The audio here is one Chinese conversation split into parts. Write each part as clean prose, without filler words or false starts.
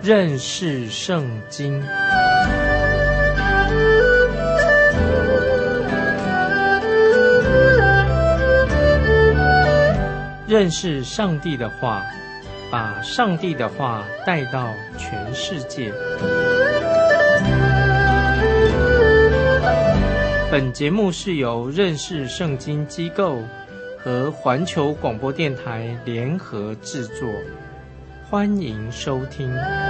认识圣经。认识上帝的话，把上帝的话带到全世界。本节目是由认识圣经机构和环球广播电台联合制作，欢迎收听。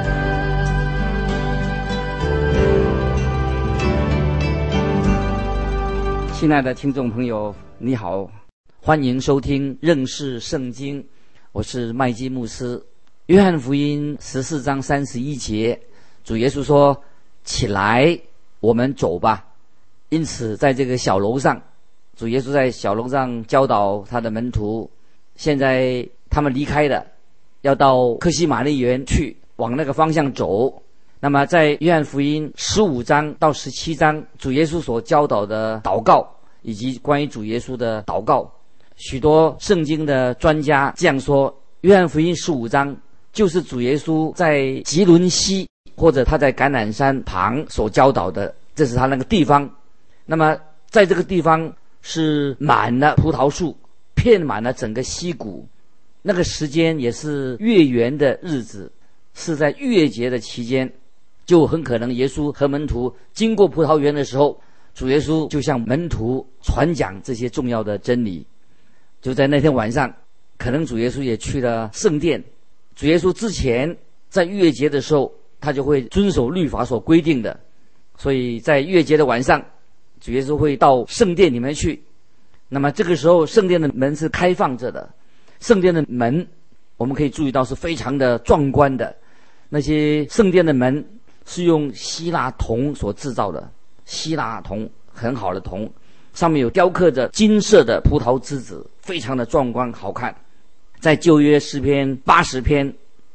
亲爱的听众朋友，你好，欢迎收听认识圣经，我是麦基牧师。约翰福音14章31节，主耶稣说：起来，我们走吧。因此在这个小楼上，主耶稣在小楼上教导他的门徒，现在他们离开了，要到客西马尼园去，往那个方向走。那么在约翰福音15章到17章，主耶稣所教导的祷告以及关于主耶稣的祷告，许多圣经的专家这样说，约翰福音15章就是主耶稣在吉伦西或者他在橄榄山旁所教导的，这是他那个地方。那么在这个地方是满了葡萄树，遍满了整个溪谷，那个时间也是月圆的日子，是在逾越节的期间，就很可能耶稣和门徒经过葡萄园的时候，主耶稣就向门徒传讲这些重要的真理。就在那天晚上，可能主耶稣也去了圣殿。主耶稣之前在逾越节的时候，他就会遵守律法所规定的，所以在逾越节的晚上，主耶稣会到圣殿里面去。那么这个时候圣殿的门是开放着的，圣殿的门我们可以注意到是非常的壮观的，那些圣殿的门是用希腊铜所制造的，希腊铜，很好的铜，上面有雕刻着金色的葡萄枝子，非常的壮观好看。在旧约诗篇80篇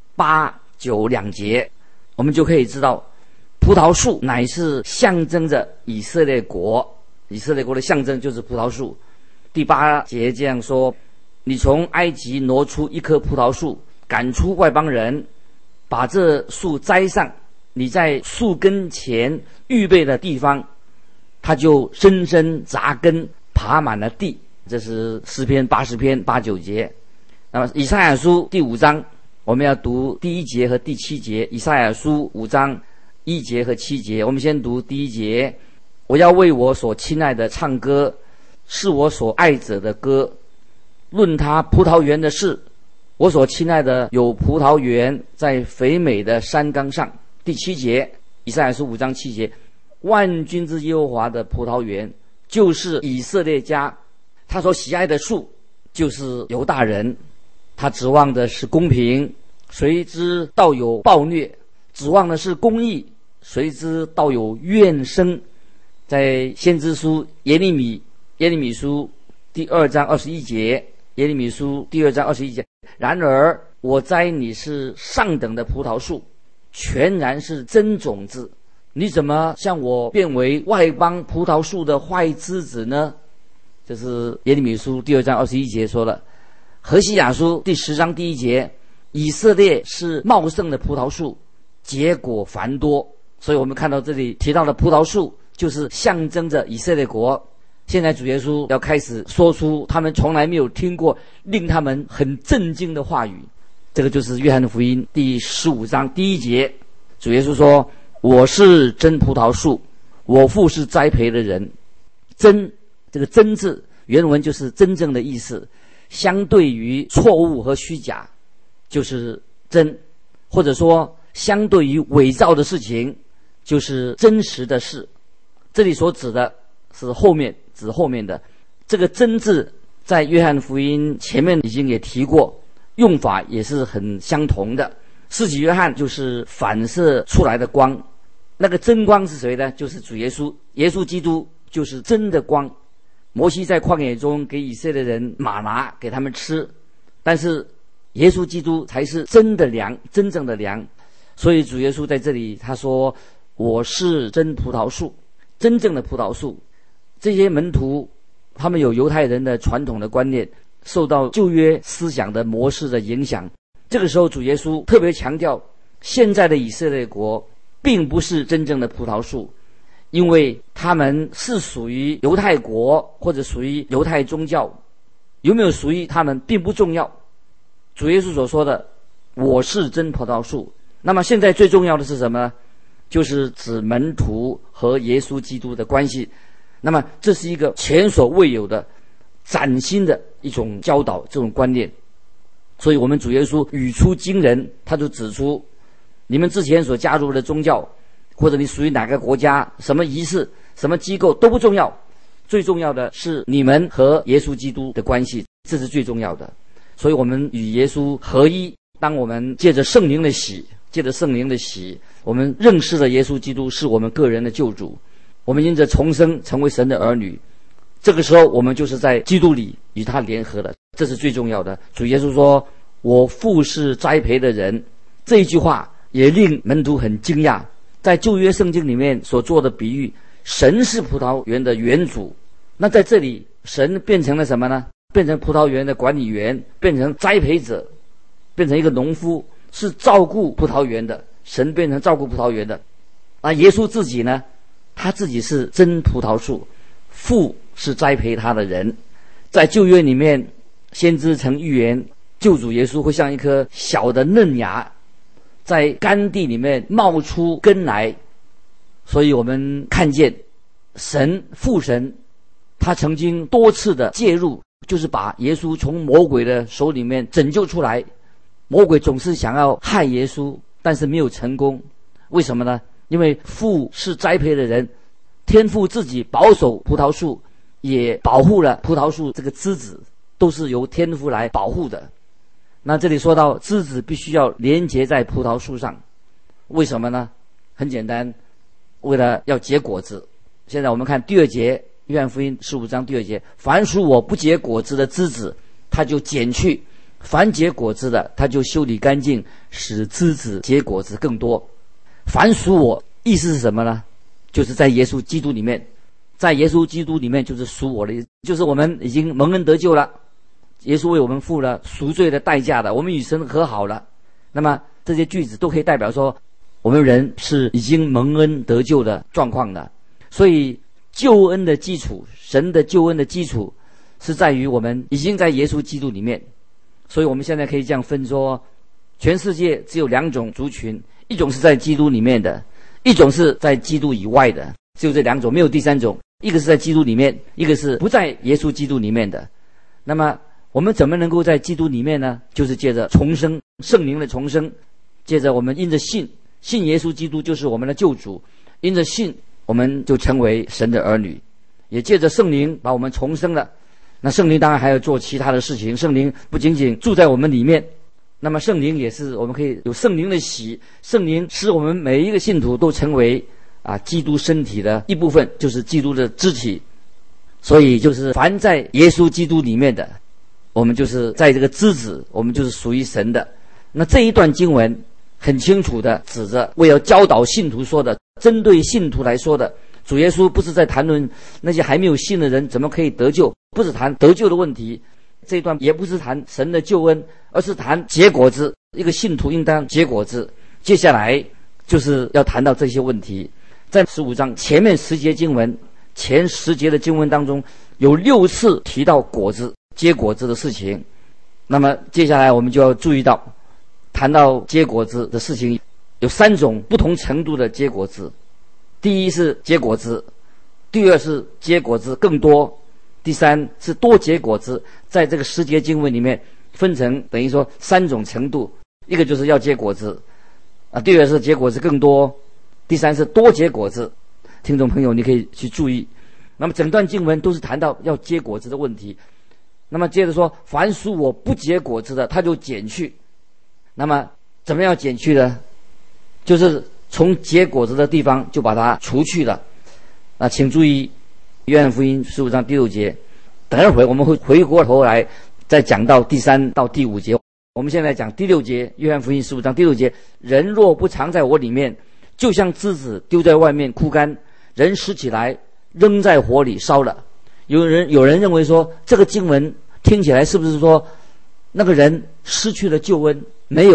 8、9两节，我们就可以知道葡萄树乃是象征着以色列国，以色列国的象征就是葡萄树。第8节这样说：你从埃及挪出一棵葡萄树，赶出外邦人，把这树栽上，你在树根前预备的地方，它就深深扎根，爬满了地。这是诗篇80篇8、9节。那么以赛亚书第5章，我们要读第1节和第7节。以赛亚书5章1节和7节，我们先读第1节：我要为我所亲爱的唱歌，是我所爱者的歌，论他葡萄园的事，我所亲爱的有葡萄园在肥美的山冈上。第7节，以赛亚书5章7节：万军之耶和华的葡萄园就是以色列家，他所喜爱的树就是犹大人，他指望的是公平，谁知道有暴虐；指望的是公义，谁知道有怨声。在先知书耶利米书第2章21节，耶利米书第2章21节：然而我栽你是上等的葡萄树，全然是真种子，你怎么向我变为外邦葡萄树的坏枝子呢？这是耶利米书第2章21节说的。何西亚书第10章第1节：以色列是茂盛的葡萄树，结果繁多。所以我们看到这里提到的葡萄树就是象征着以色列国。现在主耶稣要开始说出他们从来没有听过令他们很震惊的话语，这个就是约翰福音第15章第1节。主耶稣说：我是真葡萄树，我父是栽培的人。真，这个真字原文就是真正的意思，相对于错误和虚假就是真，或者说相对于伪造的事情就是真实的事。这里所指的是指后面的这个真字，在约翰福音前面已经也提过，用法也是很相同的。施洗约翰就是反射出来的光，那个真光是谁呢？就是主耶稣，耶稣基督就是真的光。摩西在旷野中给以色列人玛拿给他们吃，但是耶稣基督才是真的粮，真正的粮。所以主耶稣在这里他说：我是真葡萄树，真正的葡萄树。这些门徒他们有犹太人的传统的观念，受到旧约思想的模式的影响。这个时候主耶稣特别强调现在的以色列国并不是真正的葡萄树，因为他们是属于犹太国或者属于犹太宗教，有没有属于他们并不重要。主耶稣所说的我是真葡萄树，那么现在最重要的是什么呢？就是指门徒和耶稣基督的关系。那么这是一个前所未有的崭新的一种教导，这种观念。所以我们主耶稣语出惊人，他就指出你们之前所加入的宗教，或者你属于哪个国家，什么仪式，什么机构都不重要，最重要的是你们和耶稣基督的关系，这是最重要的。所以我们与耶稣合一，当我们借着圣灵的洗，我们认识了耶稣基督是我们个人的救主，我们因着重生成为神的儿女，这个时候我们就是在基督里与他联合了，这是最重要的。主耶稣说我父是栽培的人，这一句话也令门徒很惊讶。在旧约圣经里面所做的比喻，神是葡萄园的园主，那在这里神变成了什么呢？变成葡萄园的管理员，变成栽培者，变成一个农夫，是照顾葡萄园的。神变成照顾葡萄园的。那耶稣自己呢？他自己是真葡萄树，父是栽培他的人。在旧约里面，先知曾预言救主耶稣会像一颗小的嫩芽，在干地里面冒出根来。所以我们看见父神他曾经多次的介入，就是把耶稣从魔鬼的手里面拯救出来。魔鬼总是想要害耶稣，但是没有成功。为什么呢？因为父是栽培的人，天父自己保守葡萄树，也保护了葡萄树这个枝子，都是由天父来保护的。那这里说到枝子必须要连结在葡萄树上，为什么呢？很简单，为了要结果子。现在我们看第2节，约翰福音15章第2节，凡属我不结果子的枝子，他就剪去；凡结果子的，他就修理干净，使枝子结果子更多。凡属我，意思是什么呢？就是在耶稣基督里面，在耶稣基督里面就是属我的，就是我们已经蒙恩得救了，耶稣为我们付了赎罪的代价的，我们与神和好了。那么这些句子都可以代表说我们人是已经蒙恩得救的状况的。所以救恩的基础，神的救恩的基础是在于我们已经在耶稣基督里面。所以我们现在可以这样分说，全世界只有2种族群，一种是在基督里面的，一种是在基督以外的，只有这2种，没有第3种。一个是在基督里面，一个是不在耶稣基督里面的。那么我们怎么能够在基督里面呢？就是借着重生，圣灵的重生，借着我们因着信耶稣基督就是我们的救主，因着信我们就成为神的儿女，也借着圣灵把我们重生了。那圣灵当然还要做其他的事情，圣灵不仅仅住在我们里面，那么圣灵也是我们可以有圣灵的喜，圣灵使我们每一个信徒都成为基督身体的一部分，就是基督的肢体。所以就是凡在耶稣基督里面的，我们就是在这个枝子，我们就是属于神的。那这一段经文很清楚的指着为了教导信徒说的，针对信徒来说的。主耶稣不是在谈论那些还没有信的人怎么可以得救，不是谈得救的问题，这一段也不是谈神的救恩，而是谈结果子，一个信徒应当结果子。接下来就是要谈到这些问题。在15章前面10节经文，前10节的经文当中有6次提到果子，结果子的事情。那么接下来我们就要注意到，谈到结果子的事情有3种不同程度的结果子。第一是结果子，第二是结果子更多，第三是多结果子。在这个10节经文里面分成等于说3种程度，一个就是要结果子第二是结果子更多，第三是多结果子。听众朋友你可以去注意，那么整段经文都是谈到要结果子的问题。那么接着说，凡属我不结果子的，他就剪去。那么怎么样剪去呢？就是从结果子的地方就把它除去了。请注意约翰福音15章第6节，等一会儿我们会回过头来再讲到第3到第5节。我们现在讲第6节，约翰福音15章第6节，人若不藏在我里面，就像枝子丢在外面枯干，人拾起来扔在火里烧了。有人认为说，这个经文听起来是不是说那个人失去了救恩？没有，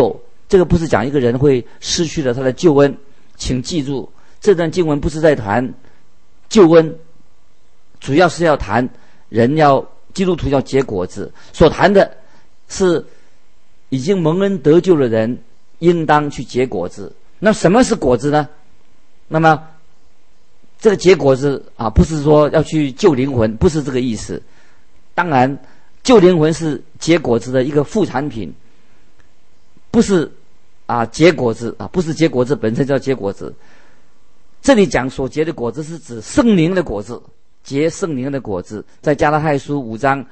这个不是讲一个人会失去了他的救恩。请记住，这段经文不是在谈救恩，主要是要谈基督徒要结果子，所谈的是已经蒙恩得救的人应当去结果子。那什么是果子呢？那么这个结果子不是说要去救灵魂，不是这个意思。当然救灵魂是结果子的一个副产品，不是结果子不是结果子本身叫结果子。这里讲所结的果子是指圣灵的果子，结圣灵的果子，在加拉太书5章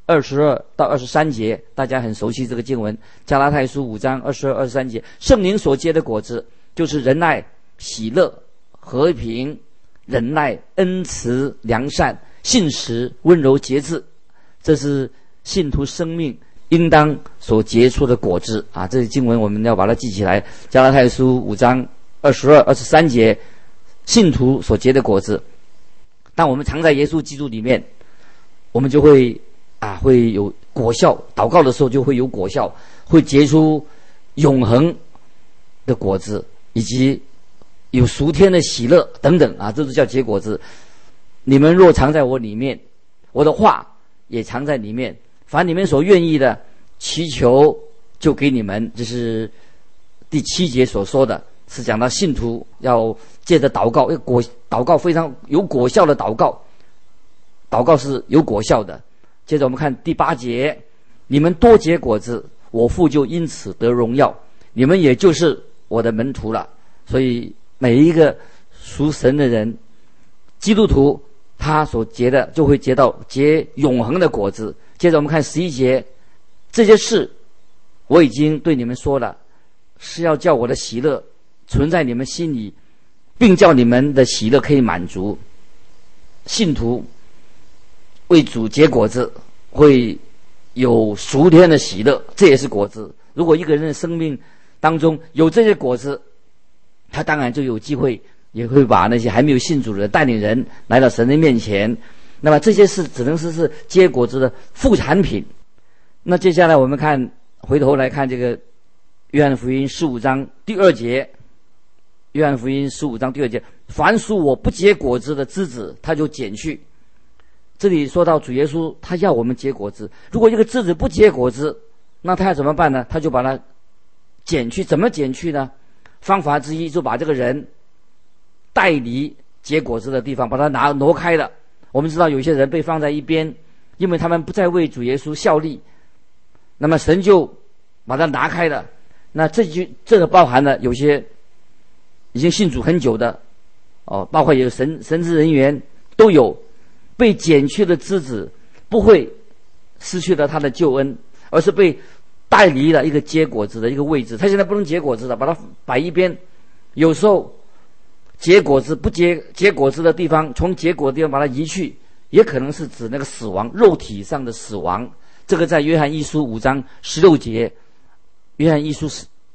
22到23节，大家很熟悉这个经文。加拉太书5章22、23节，圣灵所结的果子就是仁爱、喜乐、和平、忍耐、恩慈、良善、信实、温柔、节制，这是信徒生命应当所结出的果子这些经文我们要把它记起来。加拉太书5章22、23节，信徒所结的果子。当我们常在耶稣基督里面，我们就会有果效，祷告的时候就会有果效，会结出永恒的果子，以及有属天的喜乐等等这都叫结果子。你们若常在我里面，我的话也常在里面，凡你们所愿意的，祈求就给你们。这是第7节所说的，是讲到信徒要借着祷告，祷告非常有果效的祷告是有果效的。接着我们看第8节，你们多结果子，我父就因此得荣耀，你们也就是我的门徒了。所以每一个属神的人，基督徒，他所结的就会结永恒的果子。接着我们看11节，这些事我已经对你们说了，是要叫我的喜乐存在你们心里，并叫你们的喜乐可以满足。信徒为主结果子，会有属天的喜乐，这也是果子。如果一个人的生命当中有这些果子，他当然就有机会，也会把那些还没有信主的带领人来到神的面前。那么这些事只能是结果子的副产品。那接下来我们回头来看这个约翰福音15章第2节。约翰福音15章第2节，凡属我不结果子的枝子，他就剪去。这里说到主耶稣他要我们结果子，如果一个枝子不结果子，那他要怎么办呢？他就把它剪去。怎么剪去呢？方法之一就把这个人带离结果子的地方，把它挪开了。我们知道有些人被放在一边，因为他们不再为主耶稣效力，那么神就把它拿开了。那这个包含了有些已经信主很久的包括有神职人员都有。被剪去的枝子不会失去了他的救恩，而是被带离了一个结果子的一个位置。他现在不能结果子了，把它摆一边。有时候结果子不结果子的地方，从结果的地方把它移去，也可能是指那个死亡，肉体上的死亡。这个在约翰一书5章16节，约翰一书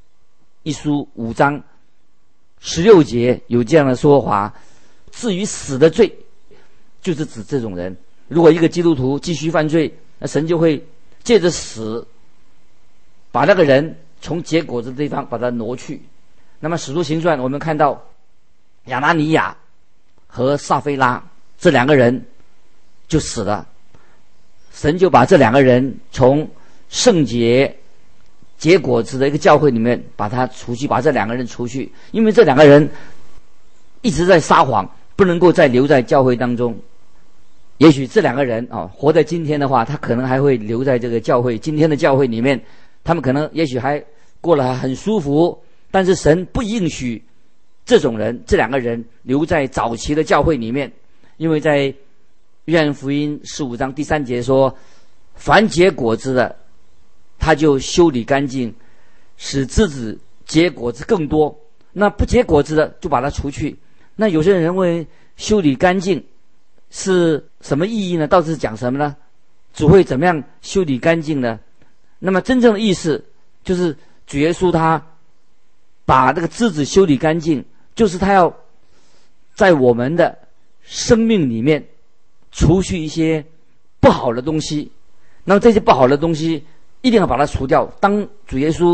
5章16节有这样的说法。至于死的罪，就是指这种人。如果一个基督徒继续犯罪，那神就会借着死把那个人从结果子的地方把它挪去。那么使徒行传我们看到亚拿尼亚和撒非拉这两个人就死了，神就把这两个人从圣洁结果子的一个教会里面把他除去，把这两个人除去，因为这两个人一直在撒谎，不能够再留在教会当中。也许这两个人活在今天的话，他可能还会留在这个教会，今天的教会里面，他们可能也许还过得很舒服，但是神不允许这两个人留在早期的教会里面。因为在约翰福音15章第3节说，凡结果子的他就修理干净，使枝子结果子更多，那不结果子的就把它除去。那有些人认为修理干净是什么意义呢？到底是讲什么呢？主会怎么样修理干净呢？那么真正的意思就是主耶稣他把这个枝子修理干净，就是他要在我们的生命里面除去一些不好的东西。那么这些不好的东西一定要把它除掉。当主耶稣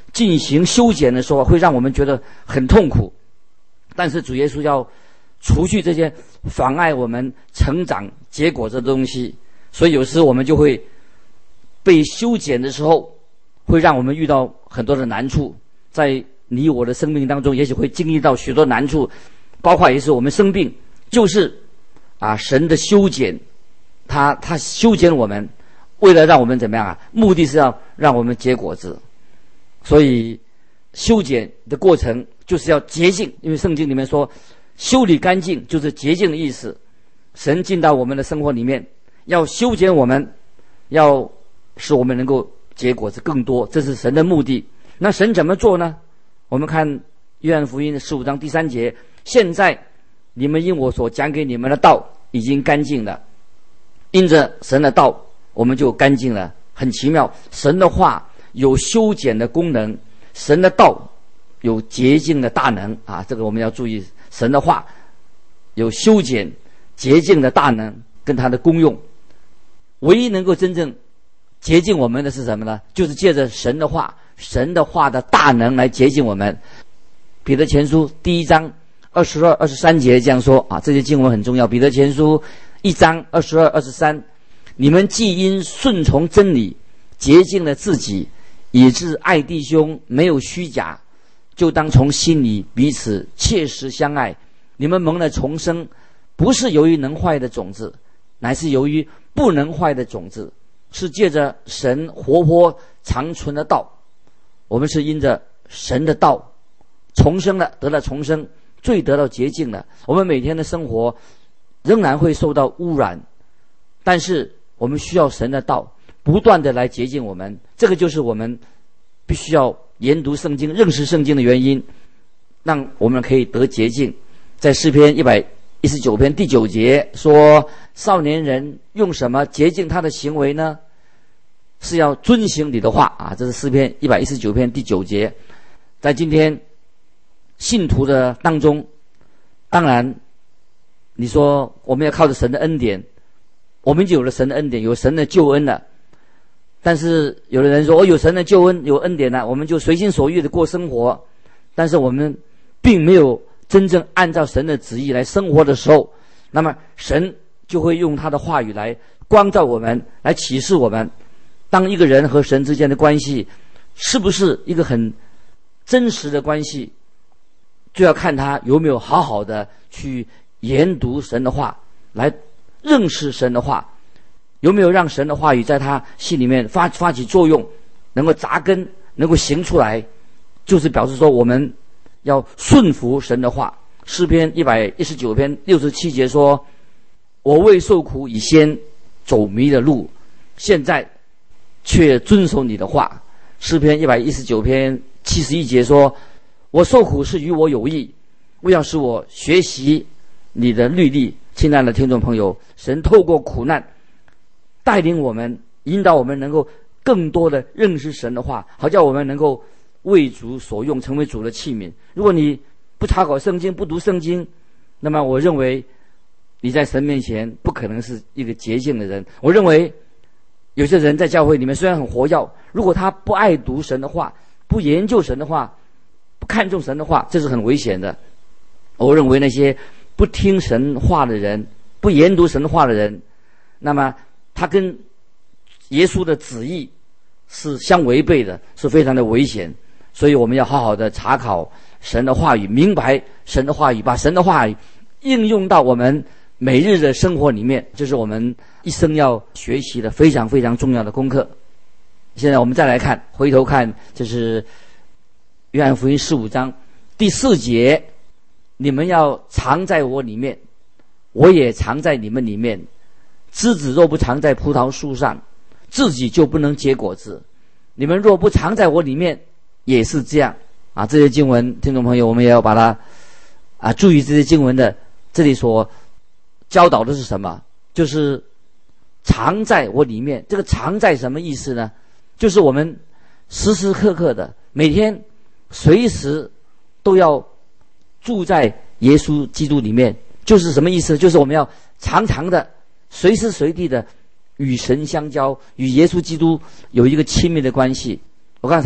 进行修剪的时候，会让我们觉得很痛苦。但是主耶稣要除去这些妨碍我们成长结果子的东西，所以有时我们就会被修剪的时候，会让我们遇到很多的难处。在你我的生命当中，也许会经历到许多难处，包括也是我们生病，就是神的修剪，他修剪我们，为了让我们怎么样目的是要让我们结果子。所以修剪的过程就是要洁净，因为圣经里面说修理干净就是洁净的意思。神进到我们的生活里面，要修剪我们，要使我们能够结果子更多，这是神的目的。那神怎么做呢？我们看约翰福音15章第3节，现在你们因我所讲给你们的道已经干净了，因着神的道我们就干净了。很奇妙，神的话有修剪的功能，神的道有洁净的大能这个我们要注意，神的话有修剪洁净的大能跟它的功用。唯一能够真正洁净我们的是什么呢？就是借着神的话，神的话的大能来洁净我们。彼得前书第1章22、23节这样说这些经文很重要。彼得前书1章22、23，你们既因顺从真理洁净了自己，以致爱弟兄没有虚假，就当从心里彼此切实相爱。你们蒙了重生，不是由于能坏的种子，乃是由于不能坏的种子，是借着神活泼长存的道。我们是因着神的道重生了，得了重生，罪得到洁净了。我们每天的生活仍然会受到污染，但是我们需要神的道不断的来洁净我们。这个就是我们必须要研读圣经、认识圣经的原因，让我们可以得洁净。在诗篇119篇第9节说，少年人用什么洁净他的行为呢？是要遵行你的话这是诗篇119篇第9节。在今天信徒的当中，当然你说我们要靠着神的恩典，我们就有了神的恩典，有神的救恩了。但是有的人说有神的救恩有恩典了，我们就随心所欲的过生活，但是我们并没有真正按照神的旨意来生活的时候，那么神就会用他的话语来光照我们，来启示我们。当一个人和神之间的关系是不是一个很真实的关系，就要看他有没有好好的去研读神的话，来认识神的话，有没有让神的话语在他心里面发起作用，能够扎根，能够行出来，就是表示说我们要顺服神的话。诗篇119篇67节说，我为受苦以先走迷的路，现在却遵守你的话。诗篇119篇71节说，我受苦是与我有益，为要使我学习你的律例。亲爱的听众朋友，神透过苦难带领我们，引导我们能够更多的认识神的话，好叫我们能够为主所用，成为主的器皿。如果你不查考圣经，不读圣经，那么我认为你在神面前不可能是一个洁净的人。我认为有些人在教会里面虽然很活跃，如果他不爱读神的话，不研究神的话，不看重神的话，这是很危险的。我认为那些不听神话的人，不研读神话的人，那么他跟耶稣的旨意是相违背的，是非常的危险。所以我们要好好的查考神的话语，明白神的话语，把神的话语应用到我们每日的生活里面，这是我们一生要学习的非常非常重要的功课。现在我们再来看，回头看，这是约翰福音15章第4节，你们要藏在我里面，我也藏在你们里面。枝子若不藏在葡萄树上，自己就不能结果子。你们若不藏在我里面，也是这样这些经文，听众朋友，我们也要把它注意这些经文的这里所教导的是什么？就是藏在我里面。这个藏在什么意思呢？就是我们时时刻刻的，每天随时都要住在耶稣基督里面。就是什么意思？就是我们要常常的随时随地的与神相交，与耶稣基督有一个亲密的关系。我刚才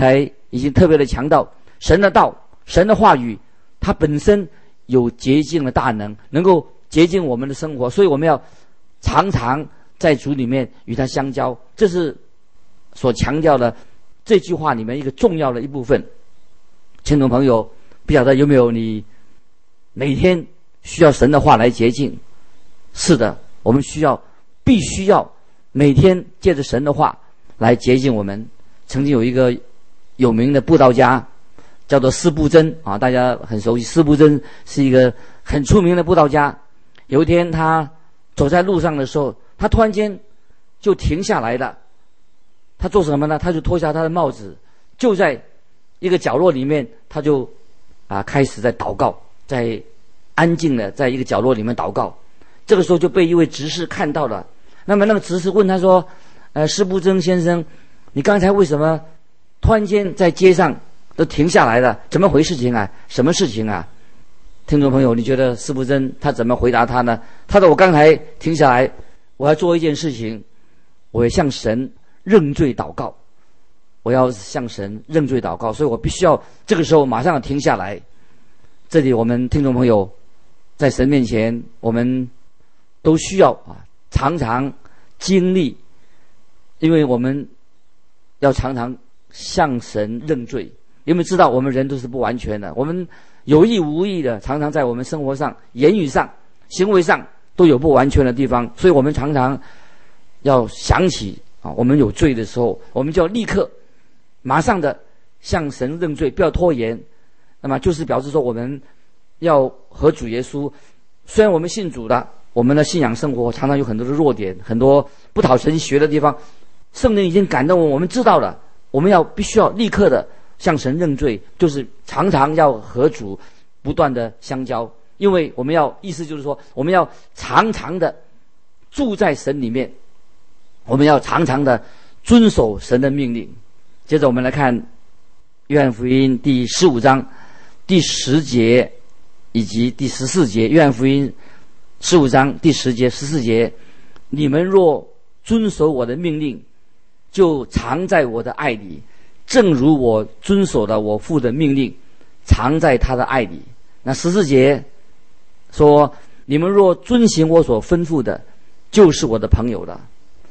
已经特别的强调，神的道、神的话语，它本身有洁净的大能，能够洁净我们的生活，所以我们要常常在主里面与他相交，这是所强调的这句话里面一个重要的一部分。听众朋友，不晓得有没有你每天需要神的话来洁净？是的，我们必须要每天借着神的话来洁净我们。曾经有一个有名的布道家叫做司布真啊，大家很熟悉。司布真是一个很出名的布道家。有一天他走在路上的时候，他突然间就停下来了。他做什么呢？他就脱下他的帽子，就在一个角落里面，他就开始在祷告，在安静的在一个角落里面祷告。这个时候就被一位执事看到了。那么那个执事问他说：司布真先生，你刚才为什么突然间在街上都停下来了？怎么回事情啊？什么事情啊？听众朋友，你觉得司布真他怎么回答他呢？他说：我刚才停下来，我要做一件事情，我要向神认罪祷告，我要向神认罪祷告，所以我必须要这个时候马上停下来。这里我们听众朋友在神面前，我们都需要常常经历，因为我们要常常向神认罪。因为知道我们人都是不完全的，我们有意无意的常常在我们生活上、言语上、行为上都有不完全的地方，所以我们常常要想起我们有罪的时候，我们就要立刻马上的向神认罪，不要拖延。那么就是表示说，我们要和主耶稣，虽然我们信主的，我们的信仰生活常常有很多的弱点，很多不讨神喜悦的地方，圣灵已经感动我们知道了，我们必须要立刻的向神认罪，就是常常要和主不断的相交。因为我们意思就是说，我们要常常的住在神里面，我们要常常的遵守神的命令。接着我们来看约翰福音第15章第10节以及第14节。约翰福音15章第10节、14节：你们若遵守我的命令，就常在我的爱里，正如我遵守了我父的命令，常在他的爱里。那14节说：你们若遵行我所吩咐的，就是我的朋友了。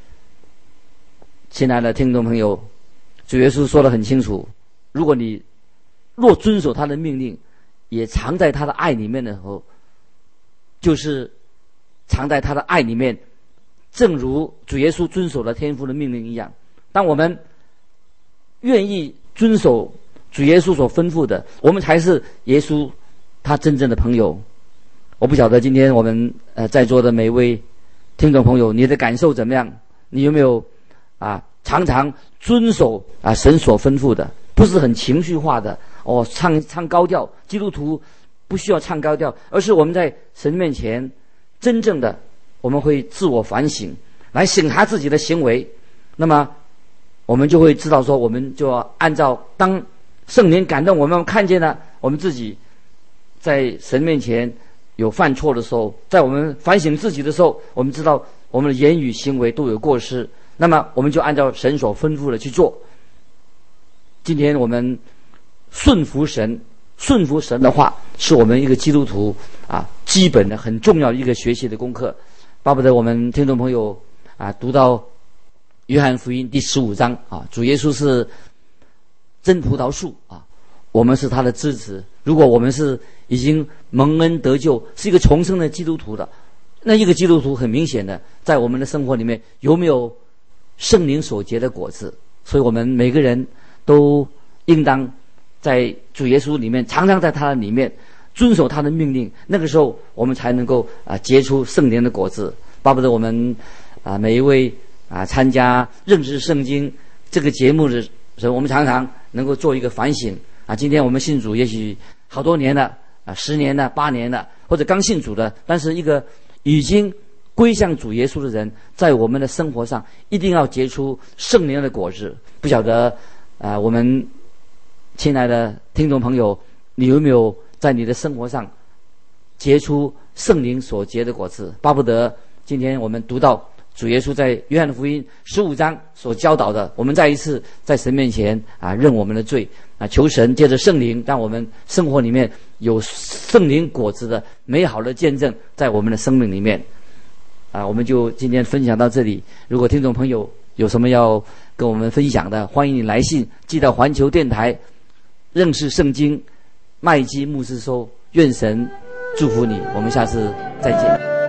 亲爱的听众朋友，主耶稣说得很清楚，如果你若遵守他的命令，也常在他的爱里面的时候，就是常在他的爱里面，正如主耶稣遵守了天父的命令一样。当我们愿意遵守主耶稣所吩咐的，我们才是耶稣他真正的朋友。我不晓得今天我们在座的每一位听众朋友，你的感受怎么样？你有没有常常遵守神所吩咐的，不是很情绪化的唱高调。基督徒不需要唱高调，而是我们在神面前真正的我们会自我反省，来省察自己的行为。那么我们就会知道说，我们就要按照当圣灵感动我们看见了我们自己在神面前有犯错的时候，在我们反省自己的时候，我们知道我们的言语行为都有过失，那么我们就按照神所吩咐的去做。今天我们顺服神的话，是我们一个基督徒基本的很重要的一个学习的功课。巴不得我们听众朋友读到约翰福音第15章主耶稣是真葡萄树我们是他的枝子。如果我们是已经蒙恩得救，是一个重生的基督徒的，那一个基督徒很明显的在我们的生活里面有没有圣灵所结的果子。所以我们每个人都应当在主耶稣里面，常常在他的里面遵守他的命令，那个时候我们才能够结出圣灵的果子。巴不得我们每一位参加认识圣经这个节目的时候，我们常常能够做一个反省今天我们信主也许好多年了10年了、8年了，或者刚信主的，但是一个已经归向主耶稣的人，在我们的生活上一定要结出圣灵的果子。不晓得我们亲爱的听众朋友，你有没有在你的生活上结出圣灵所结的果子？巴不得今天我们读到主耶稣在约翰福音15章所教导的，我们再一次在神面前认我们的罪求神借着圣灵，让我们生活里面有圣灵果子的美好的见证在我们的生命里面我们就今天分享到这里。如果听众朋友有什么要跟我们分享的，欢迎你来信寄到环球电台认识圣经麦基牧师收。愿神祝福你，我们下次再见。